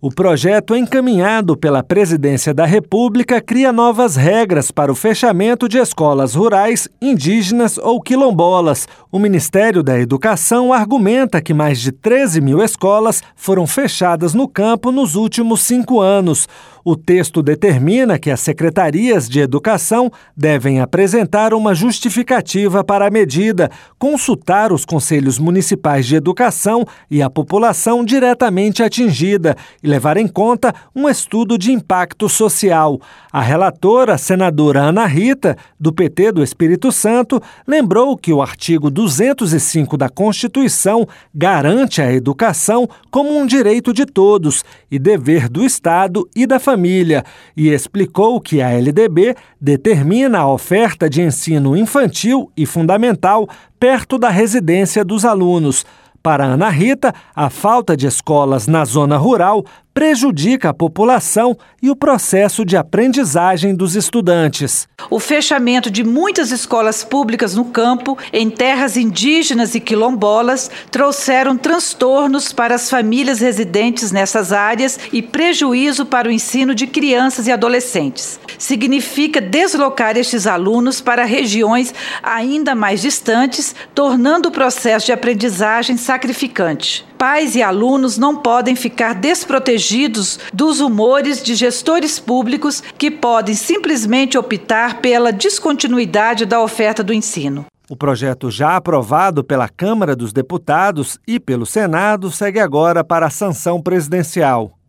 O projeto encaminhado pela Presidência da República cria novas regras para o fechamento de escolas rurais, indígenas ou quilombolas. O Ministério da Educação argumenta que mais de 13 mil escolas foram fechadas no campo nos últimos 5 anos. O texto determina que as secretarias de educação devem apresentar uma justificativa para a medida, consultar os conselhos municipais de educação e a população diretamente atingida e levar em conta um estudo de impacto social. A relatora, senadora Ana Rita, do PT do Espírito Santo, lembrou que o artigo 205 da Constituição garante a educação como um direito de todos e dever do Estado e da família, e explicou que a LDB determina a oferta de ensino infantil e fundamental perto da residência dos alunos. Para Ana Rita, a falta de escolas na zona rural prejudica a população e o processo de aprendizagem dos estudantes. O fechamento de muitas escolas públicas no campo, em terras indígenas e quilombolas, trouxeram transtornos para as famílias residentes nessas áreas e prejuízo para o ensino de crianças e adolescentes. Significa deslocar estes alunos para regiões ainda mais distantes, tornando o processo de aprendizagem sacrificante. Pais e alunos não podem ficar desprotegidos dos humores de gestores públicos que podem simplesmente optar pela descontinuidade da oferta do ensino. O projeto, já aprovado pela Câmara dos Deputados e pelo Senado, segue agora para a sanção presidencial.